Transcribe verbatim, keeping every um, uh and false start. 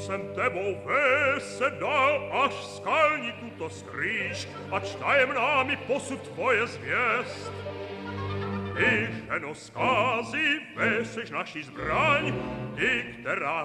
jsem tebou vysedal, až skalní tuto skrýš, ač tajemná mi posud tvoje zvěst. Ty, ženo zkázy, vyseš naši zbraň, ty, která